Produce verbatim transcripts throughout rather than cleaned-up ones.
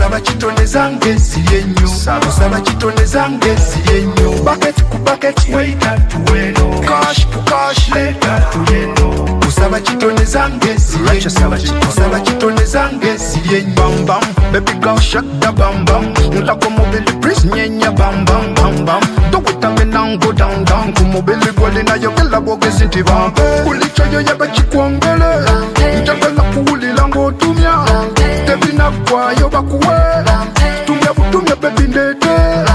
kusaba kitonde zange sirye nnyo kusaba kitonde zange sirye nnyo bucket ku bucket waiter tuweno cash ku cash later tuyeno kusaba kitonde zange sirye kusaba kitonde zange sirye nnyo bam bam baby girl shake the bam bam ntako mobile prince nyenya bam bam bam bam dokutambe nango down down ku mobile gole nayo kala bogezi nti bam ulichoyo yabachikwongele njagala kuwulira ng'otumya tebina kwayo bakuwe tumya butumya baby ndete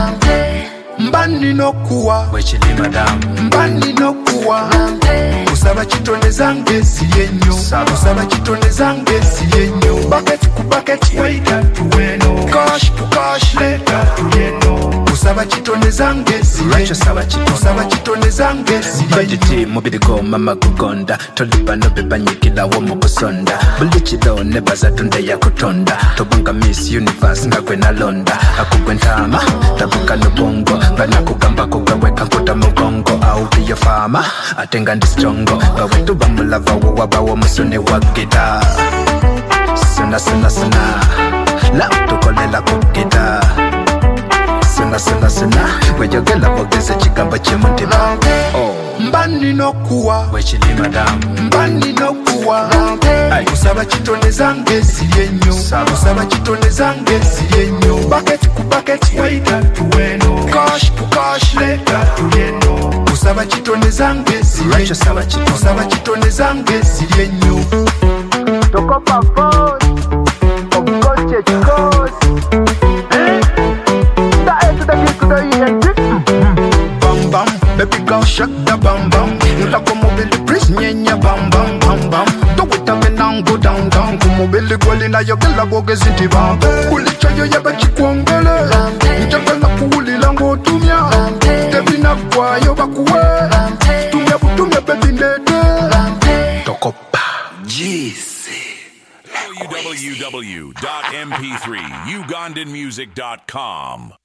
mba nina okuwa wekili madam mba nina okuwa kusaba kitonde zange sirye nnyo kusaba kitonde zange sirye nnyo bucket ku bucket waiter tuweno cash ku cash later tuyeno kusaba kitonde zange sirye kusaba kitonde zange sirye budget mubiri go mama gugonda tolipa no bebanyikila wo mukusonda buli kilo ne bazatunde yakutonda tobanga miss universe ngakwe na londa akugwentama tabuka no bongo bana kugamba kugaweka nkota mugongo au biyo fama atenga ndi strongo gawetu bamulava wo wabawo musone wa gita sona sona sona la tukolela kugita sona sona sona wejogela bogeze chikamba chemutima oh mba nina okuwa wekili madam mba nina okuwa kusaba kitonde zange sirye nnyo kusaba kitonde zange sirye nnyo bucket ku bucket waiter tuweno cash ku cash later tuyeno kusaba kitonde zange sirye kusaba kitonde zange sirye nnyo tokopa voice of coach coach eh da eto da kitu da yenti bam bam baby girl shake the bam bam ntako mobile prince nyenya bam bam bam bam dokutambe nango down down ku mobile gole nayo kala bogezi nti bam ulichoyo yabachikwongele njagala kuwulira ng'otumya tebina kwayo bakuwe tumya butumya baby ndete tokopa Jeez. w w w dot m p three ugandan music dot com